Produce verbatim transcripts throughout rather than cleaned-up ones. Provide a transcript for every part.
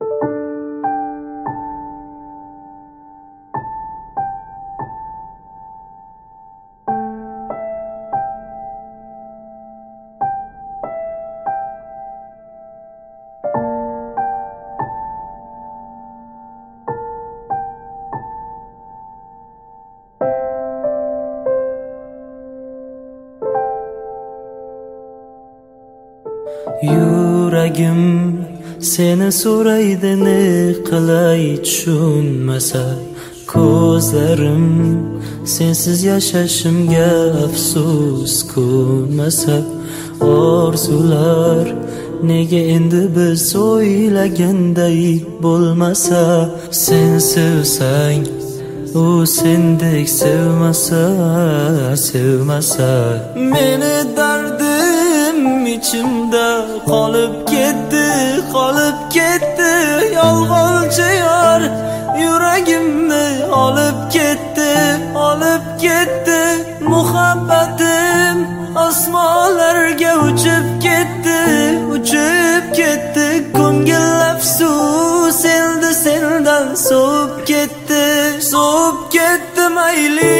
Yuragim seni so'raydi, ne qilay tushunmasa. Ko'zlarim sensiz yashashimga afsus ko'nmasa. Orzular nega endi biz o'ylaganday bo'lmasa. Sen sevsang u sendek sevmasa, sevmasa. Meni dardim ichimda qolib ketdi, qolib ketdi. Yolg'onchi yor yuragimni olib ketdi, olib ketdi. Muhabbatim osmonlarga uchib ketdi, uchib ketdi. Ko'ngil afsus endi sendan sovib ketdi, sovib ketdi. Mayli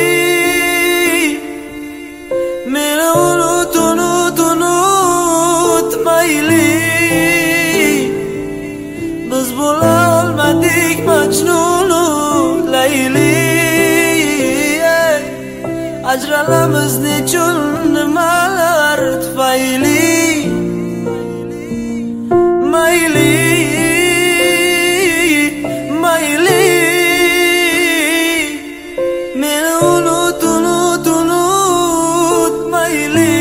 meni unut, unut, unut. Mayli biz bo'la olmadik Majnunu Layli. Ajralamiz nechun, nimalar tufayli. Mayli mayli meni unut, unut, unut. Mayli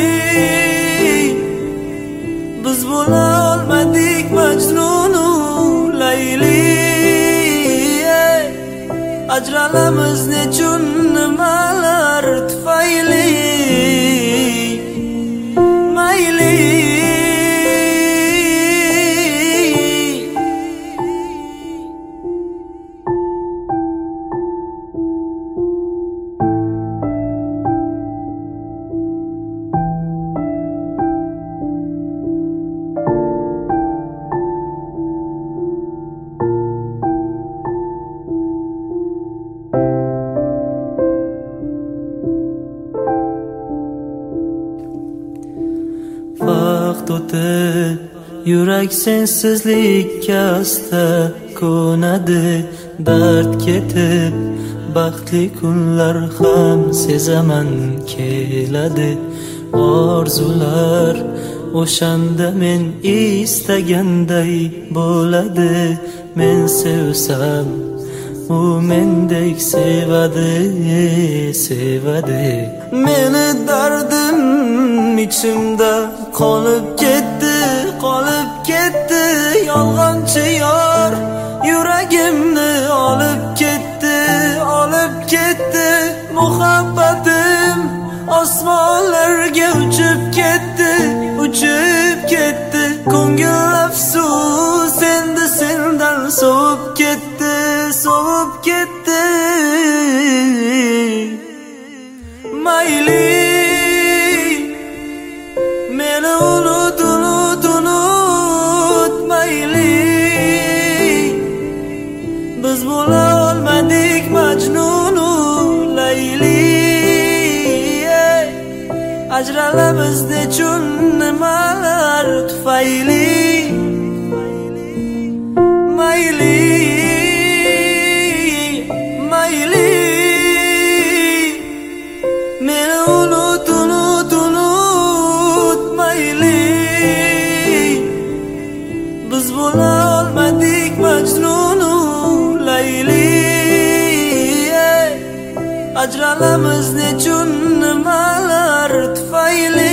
biz bo'la olmadik Majnunu Layli. Ajralamiz nechun, nimalar tufayli. Mayli vaqt o'tib yurak sensizlikka asta ko'nadi. Dard ketib baxtli kunlar ham sezaman keladi. Orzular o'shanda men istaganday bo'ladi. Men sevsam u mendek sevadi, sevadi. Meni dardim ichimda qolib ketdi, qolib ketdi. Yolg'onchi yor yuragimni olib ketdi, olib ketdi. Muhabbatim osmonlarga uchib ketdi, uchib ketdi. Ko'ngil afsus endi sendan sovib ketdi, sovib ketdi. Mayli meni unut, unut, unut. Mayli biz bo'la olmadik Majnunu Layli. Ajralamiz nechun, nimalar tufayli. Mayli mayli meni unut, unut, unut. Mayli biz bo'la olmadik Majnunu Layli. Ajralamiz nechun, nimalar tufayli.